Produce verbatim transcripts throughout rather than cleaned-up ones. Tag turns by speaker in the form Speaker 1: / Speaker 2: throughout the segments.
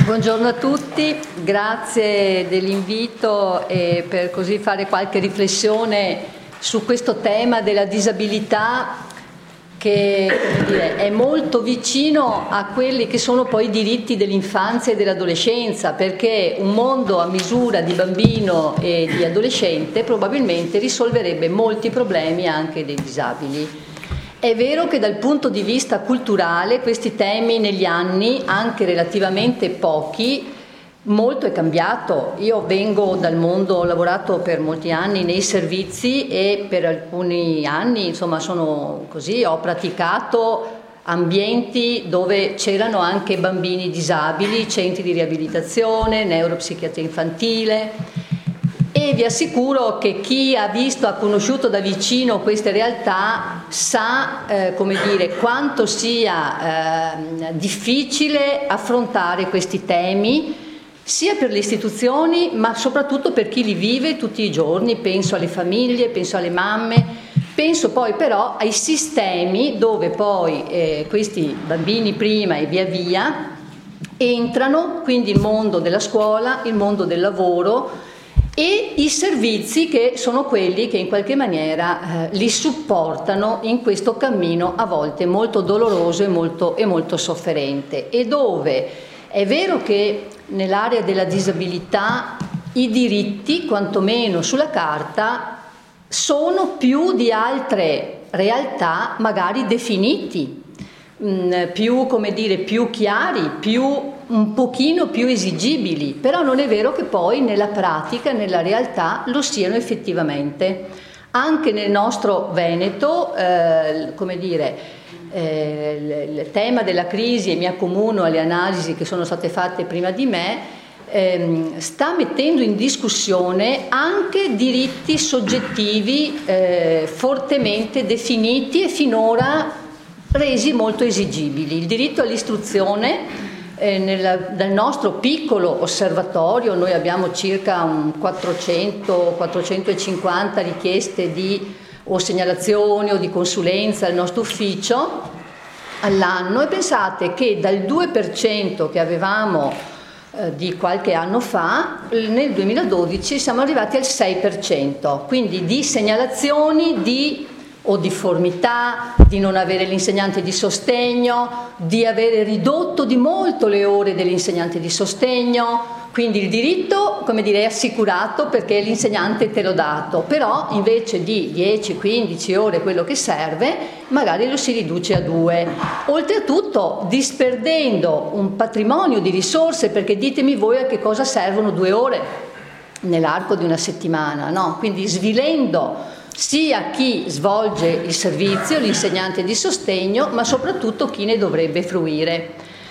Speaker 1: Buongiorno a tutti, grazie dell'invito e per così fare qualche riflessione su questo tema della disabilità che, come dire, è molto vicino a quelli che sono poi i diritti dell'infanzia e dell'adolescenza, perché un mondo a misura di bambino e di adolescente probabilmente risolverebbe molti problemi anche dei disabili. È vero che dal punto di vista culturale questi temi negli anni, anche relativamente pochi, molto è cambiato. Io vengo dal mondo, ho lavorato per molti anni nei servizi e per alcuni anni, insomma, sono così, ho praticato ambienti dove c'erano anche bambini disabili, centri di riabilitazione, neuropsichiatria infantile. E vi assicuro che chi ha visto, ha conosciuto da vicino queste realtà sa eh, come dire, quanto sia eh, difficile affrontare questi temi, sia per le istituzioni ma soprattutto per chi li vive tutti i giorni. Penso alle famiglie, penso alle mamme, penso poi però ai sistemi dove poi eh, questi bambini prima e via via entrano, quindi il mondo della scuola, il mondo del lavoro e i servizi che sono quelli che in qualche maniera eh, li supportano in questo cammino a volte molto doloroso e molto, e molto sofferente, e dove è vero che nell'area della disabilità i diritti, quantomeno sulla carta, sono più di altre realtà magari definiti, mh, più, come dire, più chiari, più un pochino più esigibili, però non è vero che poi nella pratica, nella realtà lo siano effettivamente. Anche nel nostro Veneto, eh, come dire, eh, il tema della crisi, e mi accomuno alle analisi che sono state fatte prima di me, ehm, sta mettendo in discussione anche diritti soggettivi eh, fortemente definiti e finora resi molto esigibili. Il diritto all'istruzione. Eh, nel, dal nostro piccolo osservatorio noi abbiamo circa un quattrocento quattrocentocinquanta richieste di o segnalazioni o di consulenza al nostro ufficio all'anno, e pensate che dal due per cento che avevamo eh, di qualche anno fa, nel duemiladodici siamo arrivati al sei per cento, quindi di segnalazioni di o difformità, di non avere l'insegnante di sostegno, di avere ridotto di molto le ore dell'insegnante di sostegno. Quindi il diritto, come dire, è assicurato perché l'insegnante te l'ho dato, però invece di dieci quindici ore, quello che serve, magari lo si riduce a due. Oltretutto disperdendo un patrimonio di risorse, perché ditemi voi a che cosa servono due ore nell'arco di una settimana, no? Quindi svilendo sia chi svolge il servizio, l'insegnante di sostegno, ma soprattutto chi ne dovrebbe fruire.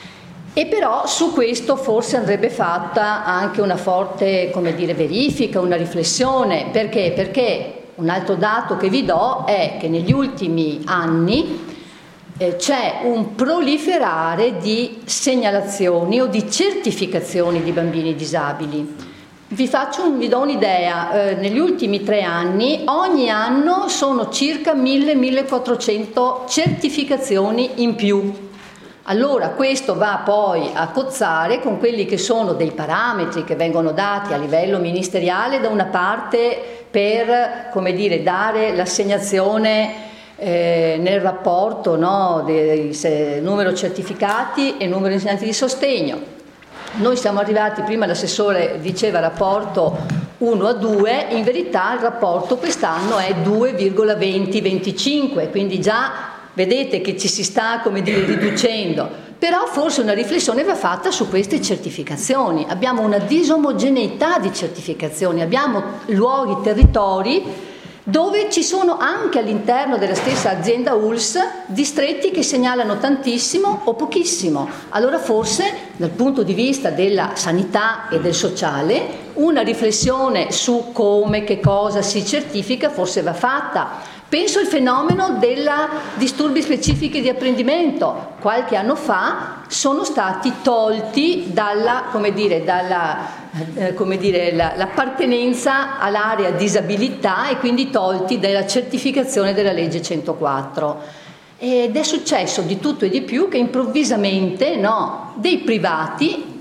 Speaker 1: E però su questo forse andrebbe fatta anche una forte, come dire, verifica, una riflessione. Perché? Perché un altro dato che vi do è che negli ultimi anni eh, c'è un proliferare di segnalazioni o di certificazioni di bambini disabili. Vi, faccio, vi do un'idea, eh, negli ultimi tre anni, ogni anno sono circa mille millequattrocento certificazioni in più. Allora questo va poi a cozzare con quelli che sono dei parametri che vengono dati a livello ministeriale da una parte per, come dire, dare l'assegnazione eh, nel rapporto, no, del numero certificati e numero di insegnanti di sostegno. Noi siamo arrivati, prima l'assessore diceva rapporto uno a due, in verità il rapporto quest'anno è due virgola venti venticinque, quindi già vedete che ci si sta, come dire, riducendo. Però forse una riflessione va fatta su queste certificazioni. Abbiamo una disomogeneità di certificazioni, abbiamo luoghi, territori dove ci sono anche all'interno della stessa azienda U L S distretti che segnalano tantissimo o pochissimo. Allora forse dal punto di vista della sanità e del sociale una riflessione su come, che cosa si certifica forse va fatta. Penso al fenomeno dei disturbi specifici di apprendimento. Qualche anno fa sono stati tolti dalla, come dire, dalla, eh, come dire, la, l'appartenenza all'area disabilità e quindi tolti dalla certificazione della legge centoquattro. Ed è successo di tutto e di più che improvvisamente, no, dei privati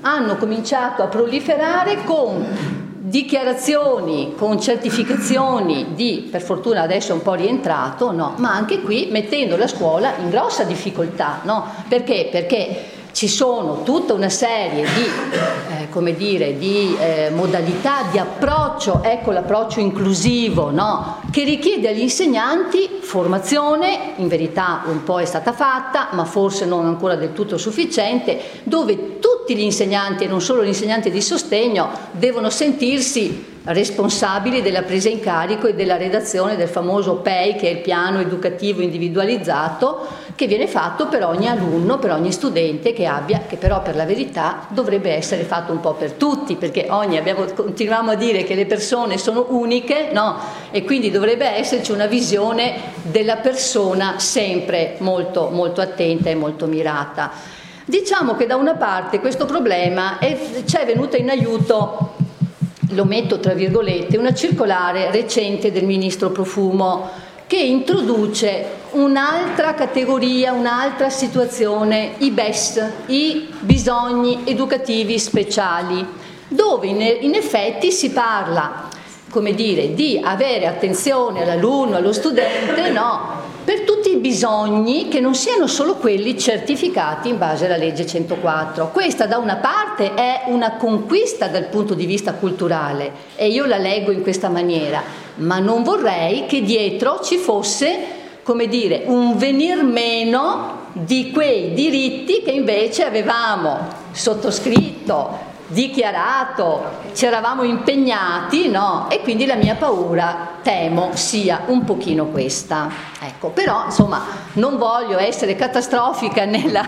Speaker 1: hanno cominciato a proliferare con dichiarazioni, con certificazioni di, per fortuna adesso è un po' rientrato, no? Ma anche qui mettendo la scuola in grossa difficoltà, no? Perché? Perché ci sono tutta una serie di, eh, come dire, di eh, modalità di approccio, ecco l'approccio inclusivo, no? Che richiede agli insegnanti formazione, in verità un po' è stata fatta, ma forse non ancora del tutto sufficiente, dove tutti gli insegnanti, e non solo gli insegnanti di sostegno, devono sentirsi responsabili della presa in carico e della redazione del famoso P E I, che è il piano educativo individualizzato, che viene fatto per ogni alunno, per ogni studente che abbia, che però per la verità dovrebbe essere fatto un po' per tutti, perché ogni, abbiamo, continuiamo a dire che le persone sono uniche, no? E quindi dovrebbe esserci una visione della persona sempre molto, molto attenta e molto mirata. Diciamo che da una parte questo problema ci è venuta in aiuto, lo metto tra virgolette, una circolare recente del ministro Profumo, che introduce un'altra categoria, un'altra situazione, i B E S, i bisogni educativi speciali, dove in, in effetti si parla, come dire, di avere attenzione all'alunno, allo studente, no? Per tutti i bisogni che non siano solo quelli certificati in base alla legge centoquattro. Questa da una parte è una conquista dal punto di vista culturale e io la leggo in questa maniera, ma non vorrei che dietro ci fosse, come dire, un venir meno di quei diritti che invece avevamo sottoscritto, dichiarato, ci eravamo impegnati, no? E quindi la mia paura, temo, sia un pochino questa. Ecco, però insomma non voglio essere catastrofica nella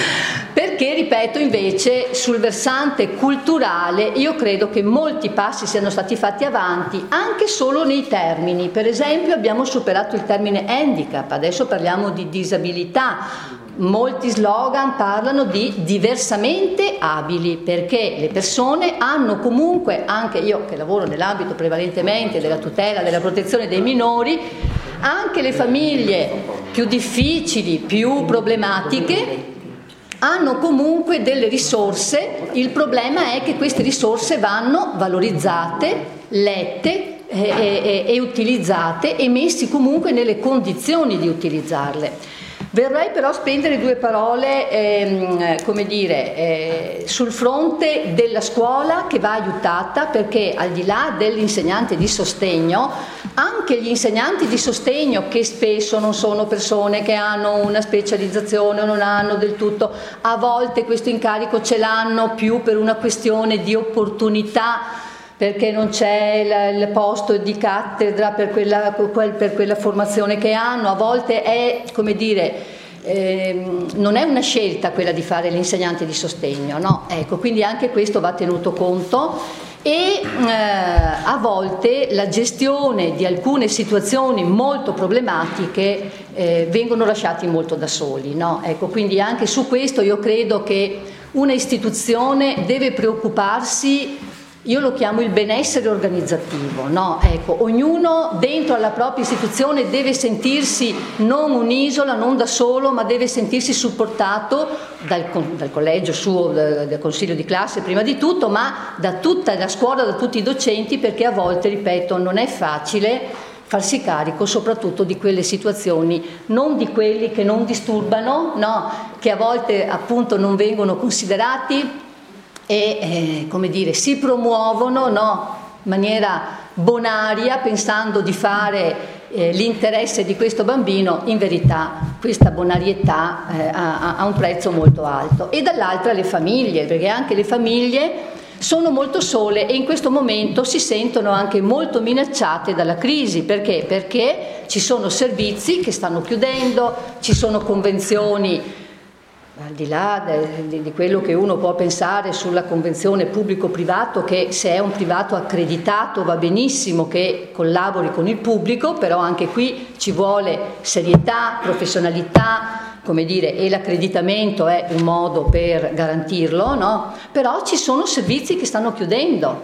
Speaker 1: perché, ripeto, invece sul versante culturale io credo che molti passi siano stati fatti avanti, anche solo nei termini. Per esempio abbiamo superato il termine handicap, adesso parliamo di disabilità. Molti slogan parlano di diversamente abili, perché le persone hanno comunque, anche io che lavoro nell'ambito prevalentemente della tutela, della protezione dei minori, anche le famiglie più difficili, più problematiche, hanno comunque delle risorse. Il problema è che queste risorse vanno valorizzate, lette e, e, e utilizzate e messi comunque nelle condizioni di utilizzarle. Vorrei però spendere due parole, ehm, come dire, eh, sul fronte della scuola che va aiutata, perché al di là dell'insegnante di sostegno, anche gli insegnanti di sostegno, che spesso non sono persone che hanno una specializzazione o non hanno del tutto, a volte questo incarico ce l'hanno più per una questione di opportunità, perché non c'è il posto di cattedra per quella, per quella formazione che hanno, a volte è, come dire, eh, non è una scelta quella di fare l'insegnante di sostegno, no? Ecco, quindi anche questo va tenuto conto e eh, a volte la gestione di alcune situazioni molto problematiche eh, vengono lasciati molto da soli, no? Ecco, quindi anche su questo io credo che una istituzione deve preoccuparsi. Io lo chiamo il benessere organizzativo, no? Ecco, ognuno dentro alla propria istituzione deve sentirsi non un'isola, non da solo, ma deve sentirsi supportato dal, dal collegio suo, dal, dal consiglio di classe prima di tutto, ma da tutta la scuola, da tutti i docenti, perché a volte, ripeto, non è facile farsi carico soprattutto di quelle situazioni, non di quelli che non disturbano, no? Che a volte appunto non vengono considerati e eh, come dire, si promuovono, no, in maniera bonaria, pensando di fare eh, l'interesse di questo bambino. In verità questa bonarietà eh, ha, ha un prezzo molto alto. E dall'altra le famiglie, perché anche le famiglie sono molto sole e in questo momento si sentono anche molto minacciate dalla crisi. Perché? Perché ci sono servizi che stanno chiudendo, ci sono convenzioni, al di là di quello che uno può pensare sulla convenzione pubblico-privato, che se è un privato accreditato va benissimo che collabori con il pubblico, però anche qui ci vuole serietà, professionalità, come dire, e l'accreditamento è un modo per garantirlo, no? Però ci sono servizi che stanno chiudendo.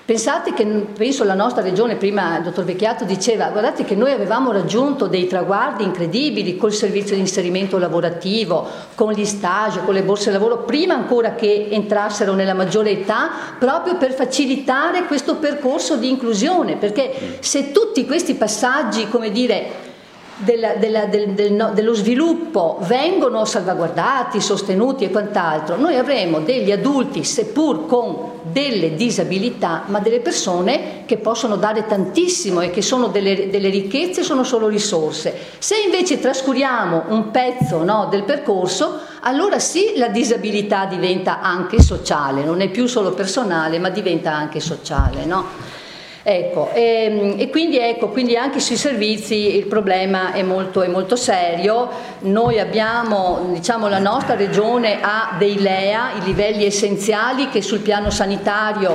Speaker 1: Pensate che, penso la nostra regione, prima il dottor Vecchiato diceva, guardate che noi avevamo raggiunto dei traguardi incredibili col servizio di inserimento lavorativo, con gli stage, con le borse lavoro, prima ancora che entrassero nella maggiore età, proprio per facilitare questo percorso di inclusione, perché se tutti questi passaggi, come dire, Della, della, del, del, no, dello sviluppo vengono salvaguardati, sostenuti e quant'altro, noi avremo degli adulti, seppur con delle disabilità, ma delle persone che possono dare tantissimo e che sono delle, delle ricchezze, sono solo risorse. Se invece trascuriamo un pezzo, no, del percorso, allora sì, la disabilità diventa anche sociale, non è più solo personale, ma diventa anche sociale, no? Ecco, e, e quindi, ecco, quindi anche sui servizi il problema è molto, è molto serio. Noi abbiamo, diciamo, la nostra regione ha dei L E A, i livelli essenziali, che sul piano sanitario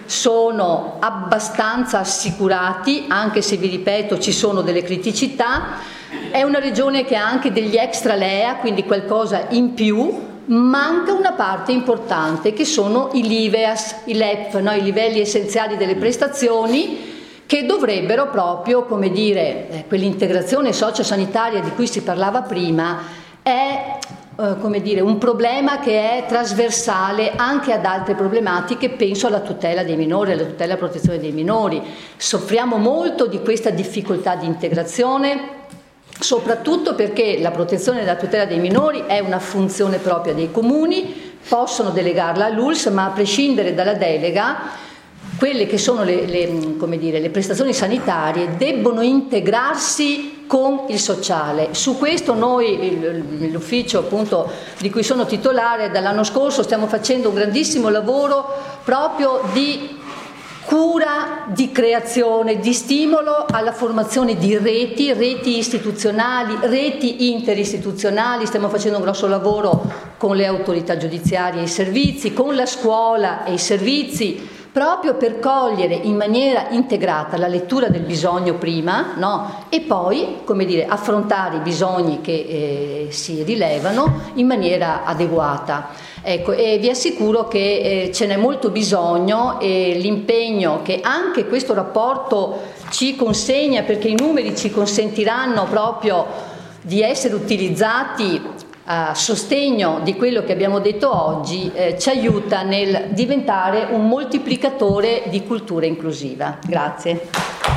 Speaker 1: sono abbastanza assicurati, anche se, vi ripeto, ci sono delle criticità. È una regione che ha anche degli extra L E A, quindi qualcosa in più. Manca una parte importante, che sono i L I V E A S, i L E P, no? I livelli essenziali delle prestazioni, che dovrebbero proprio, come dire, eh, quell'integrazione sociosanitaria di cui si parlava prima è eh, come dire, un problema che è trasversale anche ad altre problematiche. Penso alla tutela dei minori, alla tutela e protezione dei minori. Soffriamo molto di questa difficoltà di integrazione, soprattutto perché la protezione e la tutela dei minori è una funzione propria dei comuni, possono delegarla all'U L S, ma a prescindere dalla delega, quelle che sono le, le, come dire, le prestazioni sanitarie debbono integrarsi con il sociale. Su questo noi, l'ufficio appunto di cui sono titolare, dall'anno scorso stiamo facendo un grandissimo lavoro proprio di cura, di creazione, di stimolo alla formazione di reti, reti istituzionali, reti interistituzionali. Stiamo facendo un grosso lavoro con le autorità giudiziarie e i servizi, con la scuola e i servizi, proprio per cogliere in maniera integrata la lettura del bisogno prima, no? E poi, come dire, affrontare i bisogni che eh, si rilevano in maniera adeguata. Ecco, e vi assicuro che eh, ce n'è molto bisogno, e l'impegno che anche questo rapporto ci consegna, perché i numeri ci consentiranno proprio di essere utilizzati a sostegno di quello che abbiamo detto oggi, eh, ci aiuta nel diventare un moltiplicatore di cultura inclusiva. Grazie.